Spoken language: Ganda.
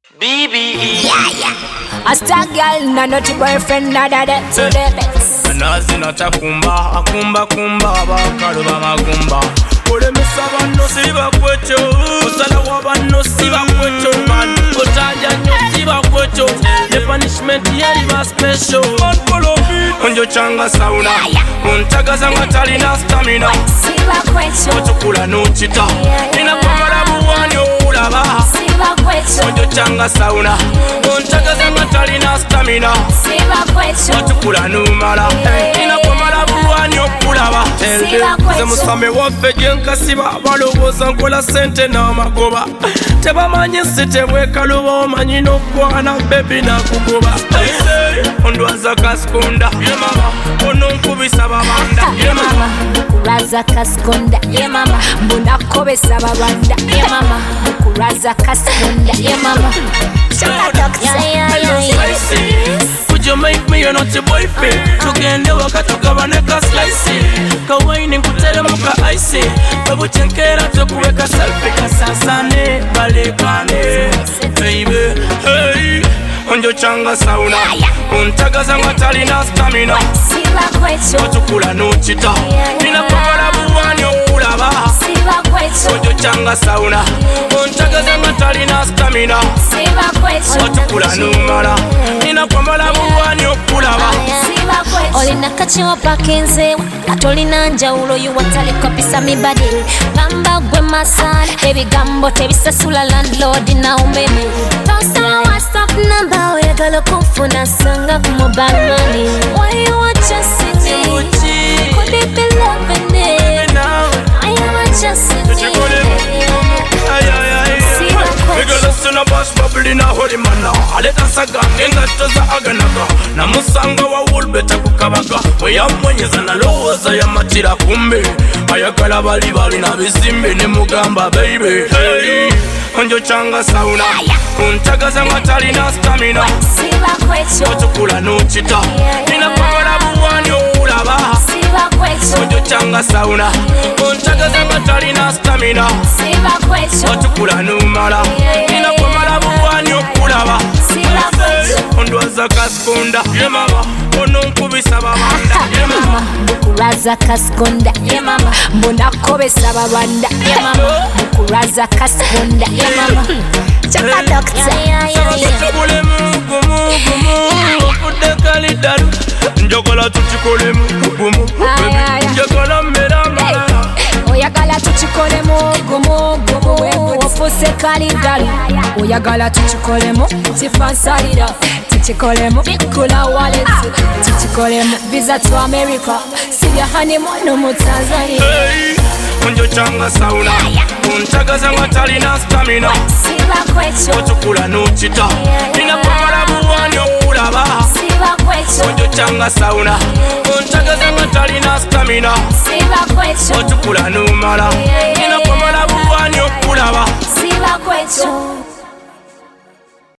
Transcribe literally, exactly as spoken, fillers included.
B B E. Yeah, yeah. A star girl, no not your boyfriend, no that that to the best. Nazi not a kumba, a kumba kumba, bakaluba magumba. Kole misaba no siba kwecho, usala waba no siba kwecho man. Utaja no siba kwecho, the punishment here is special. Man follow me, onjo changa sauna, untaga zanga tali na stamina. Siba kwecho, otukula no chita, ina kumala buwani ulaba. Siba kwecho, onjo changa sauna, untaga zanga tali na stamina. Siba kwecho, otukula no mala, ina kumala buwani ulaba. Ze musame waffe gyenkasiba balowooza nkola sente n'amagoba tebamanyi si tebwekaluba omanyi n'okwana bebi nakugoba ondwaza kasikonda ye mama ononkubisa babanda ye mama kuraza kasikonda ye mama mbunakobesa babanda ye mama kuraza kasikonda ye mama Would you make me your naughty boyfriend? Tugende wakatoka neka slice kawaini nkutele muka ice babu chenkera tokuweka selfie kasasane balekane baby hey onjo changa sauna untagaza ngatali na stamina siba kwecho otukula nuchita nina kwamala buwani okulaba siba kwecho onjo changa sauna untagaza ngatali na stamina siba kwecho otukula numala nina kwamala buwani okulaba siba kwecho olina kachiwa pakenze atolina njawulo yuwataliko pisa mibadi gamba gwe masala ebigambo tebisasula landlord na umeme tosa whatsapp number oyagala okufuna sanga ku mobile money why you want chasing me could it be loving me why you want chasing me Sina bash bubble na hori mana aleta saga ngenga toza aganaga na musanga wa wulbeta kukabaga oya mwenyeza na loza ya matira kumbe ayakala bali bali na bizimbe ne mugamba baby hey onjo changa sauna untagaza ngatali na stamina siba kwecho otukula nuchita nina kwamala buwani ulaba siba kwecho onjo changa sauna untagaza ngatali na stamina siba kwecho otukula numala nina kwamala buwani okulaba ondwaza kasikonda ye mama ononkubisa babanda ye mama bukuraza kasikonda ye mama mbunakobesa babanda ye mama bukuraza kasikonda ye mama chaka doctor tuchikole mugumu gumu okudde kalidalu njagala tuchikole mugumu njagala mmera malala oyagala tukikolemu gumu gumu ofuse kalidalu oyagala tukikolemu tifansalira tukikolemu kula wallet tukikolemu visa to America sibya honeymoon mu Tanzania hey onjo changa sauna untagaza ngatali na stamina siba kwecho otukula nuchita nina kwamala buwani okulaba siba kwecho onjo changa sauna untagaza ngatali na stamina siba kwecho otukula numala nina kwamala buwani okulaba siba kwecho